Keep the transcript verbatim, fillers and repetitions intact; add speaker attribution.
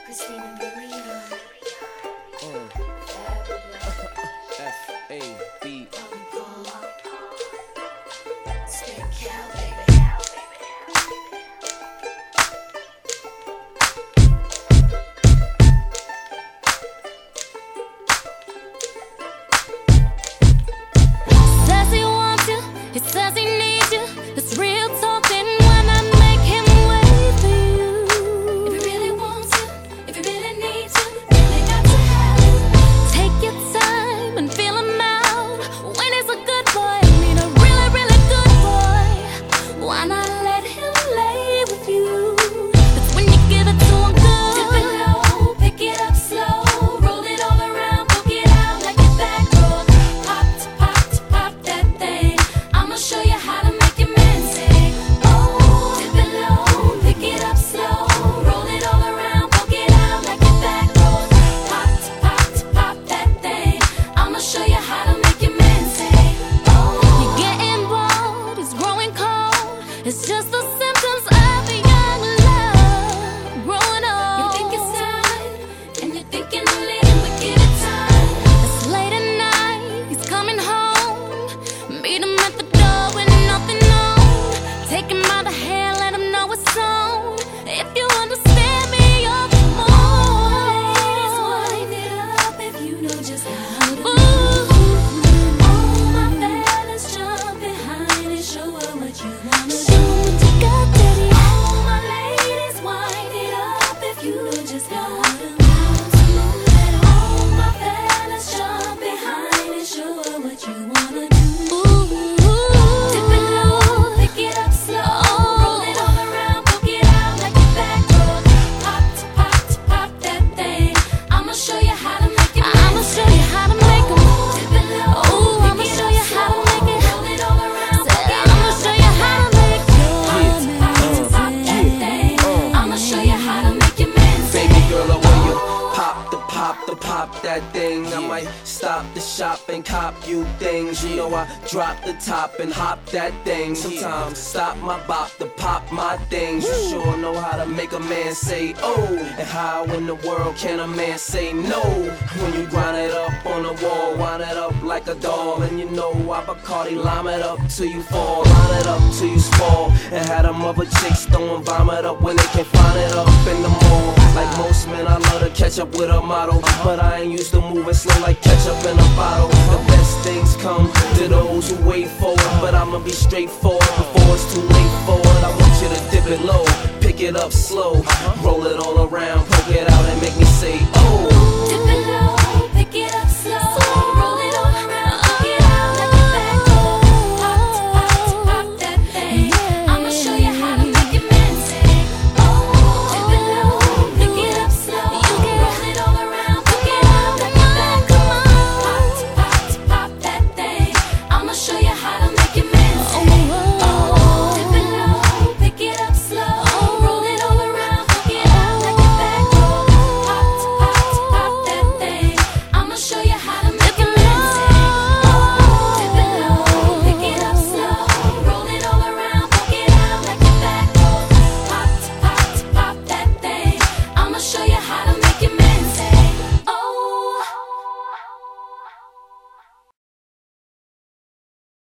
Speaker 1: Christina Milian.
Speaker 2: Mm. F A B.
Speaker 1: Spit cow, baby.
Speaker 3: Says he wants you, he says he needs you. It's real talking when I make him wait for you.
Speaker 1: If he really wants you, if he really needs you, really got to have you.
Speaker 3: Take your time and feel him out. When he's a good boy, I mean a really, really good boy. Why not let him lay with you? That's when you give it to him good.
Speaker 1: Dip it low, pick it up slow, roll it all around, poke it out like a back road. Pop to pop to pop that thing. I'ma show you how to make your man say, oh. Dip it low, pick it up slow, roll it all around, poke it out like a back road. Pop to pop to pop that thing. I'ma show you how to make your man say, oh.
Speaker 3: You're getting bored, it's growing cold. It's just the symptoms of a young love growing old.
Speaker 1: You think it's time, and you're thinking a little, but give it time.
Speaker 3: It's late at night, he's coming home. Meet him at the door with nothing on. Take him by the hand, let him know it's on. If you understand me, you're the
Speaker 1: Ladies,
Speaker 3: more.
Speaker 1: wind it up if you know just how to.
Speaker 3: Ooh,
Speaker 1: All my fellas jump behind and show her what you wanna
Speaker 3: show
Speaker 1: do.
Speaker 3: him what you got, daddy.
Speaker 1: All my ladies, wind it up if you know just how to move to move it. All my fellas jump behind and show her what you wanna do.
Speaker 3: Ooh,
Speaker 1: Dip it low, pick it up slow, roll it all around, poke it out like a back road. Pop to pop to pop that thing. I'ma show you how to make it.
Speaker 3: I'ma show you how to make him.
Speaker 1: Dip it low,
Speaker 3: Ooh, I'ma
Speaker 1: pick it
Speaker 3: show
Speaker 1: up
Speaker 3: you how to
Speaker 1: slow,
Speaker 3: make it.
Speaker 1: roll it all around, poke it
Speaker 3: I'ma
Speaker 1: out
Speaker 3: show
Speaker 1: like
Speaker 3: you
Speaker 1: a
Speaker 3: how
Speaker 1: back
Speaker 3: to make your
Speaker 1: road.
Speaker 3: man
Speaker 1: Pop that thing. I'ma show you how to make your man say,
Speaker 2: Baby girl, the way you pop the pop the pop that thing. I might stop the shop and cop you things. You know I drop the top and hop that thing. Sometimes stop my bop to pop my things. You sure know how to make a man say oh. And how in the world can a man say no? When you grind it up on the wall, wind it up like a doll. And you know I Bacardi lime it up till you fall, line it up till you fall. And had them other chicks throwing vomit up when they can't find it up in the mall. Like most men, I love to catch up with a model, but I ain't used to moving slow like ketchup in a bottle. The best things come to those who wait for it, but I'ma be straightforward before it's too late for it. I want you to dip it low, pick it up slow, roll it all around, poke it out and make me say, oh.